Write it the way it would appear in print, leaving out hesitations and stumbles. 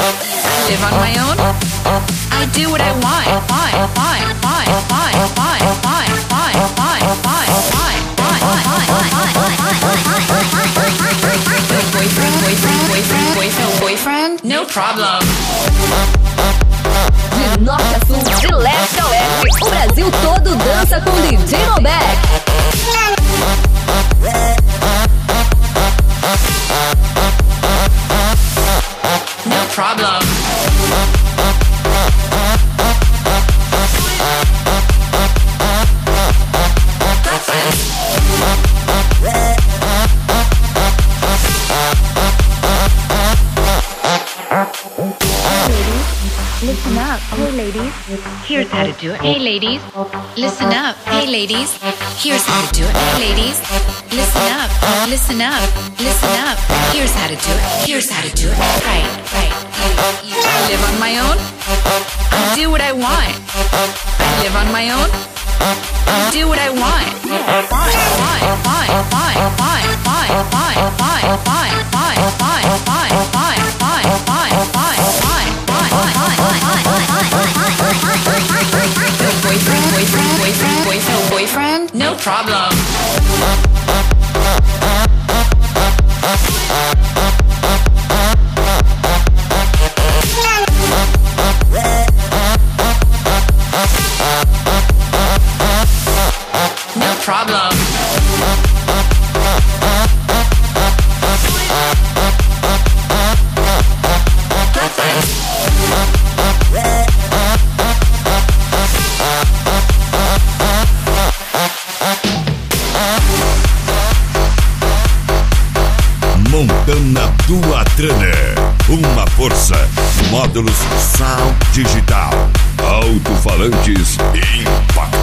I live on my own. I do what I want. Boyfriend, no problem. De norte a sul, de leste a oeste, o Brasil todo dança com DJ Novak. No problem. Listen up, hey ladies, here's how to do it. Hey ladies, listen up. Hey ladies, here's how to do it. Hey ladies, listen up, listen up, listen up. Here's how to do it. Here's how to do it. Right. I live on my own. I do what I want. I live on my own. I do what I want. Boyfriend, no problem. No problem. Montana Duatrana, uma força. Módulos Sound Digital, alto-falantes Impact.